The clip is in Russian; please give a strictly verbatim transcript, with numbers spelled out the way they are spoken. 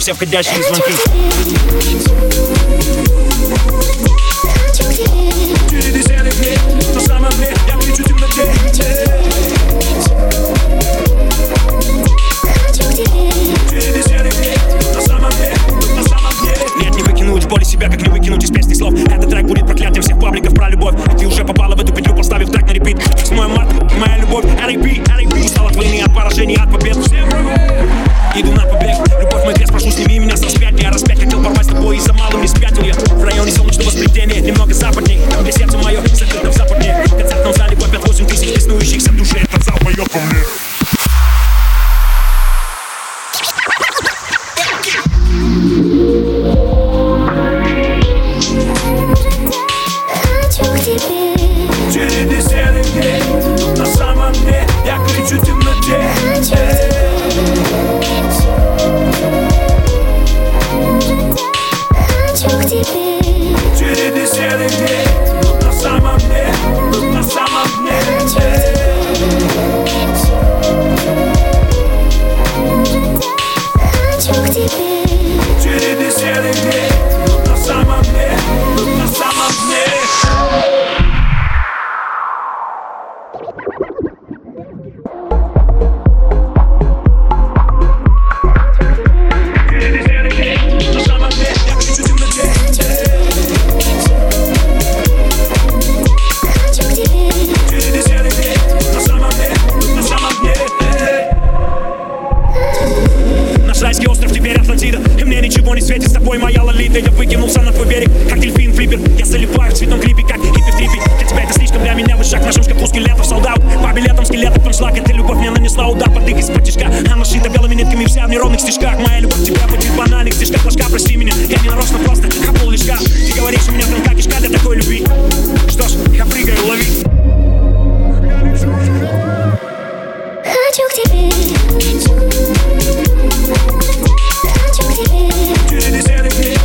все входящие звонки. Впереди серых дней, на самом деле я кричу в темноте. Впереди серых дней, на самом деле, на самом деле. Нет, не выкинуть боли себя, как не выкинуть из песни слов. Этот трек будет проклятием всех пабликов про любовь. И ты уже попала в эту петлю, поставив трек на репит. восьмое марта, моя любовь, эр эй пи, эр эй пи. Устал от войны, от поражений, от побед. Иду на побег, любовь мой крест, прошу, сними меня с распятия. Я распять хотел порвать с тобой, из-за малым не спятил я. В районе солнечного сплетения, немного западней. Там, где сердце мое закрыто в западне. В концертном зале вопят восемь тысяч беснующихся в душе. Этот зал поет по мне. Впереди серых дней, на самом деле я кричу в темноте. Впереди серых дней, на самом деле, на самом деле. Впереди серых дней, на самом деле, на самом деле. Райский остров, теперь Атлантида. И мне ничего не светит, с тобой моя лолита. Я выкинулся на твой берег, как дельфин флиппер. Я заливаю в цветном клипе, как хиппи в трипе. Для тебя это слишком, для меня вышаг. В нашем шкафу скелетов солдат. По билетам скелетов панчлаг. Эта любовь мне нанесла удар под их из-под тяжка. Она шита белыми нитками, вся в неровных стежках. Моя любовь к тебе будет в банальных стежках. Флажка, прости меня, я не нарочно, просто хапнул лишка. Ты говоришь, у меня тонка кишка для такой любви. Что ж, я прыгаю, лови. Хочу к тебе. Впереди серых дней,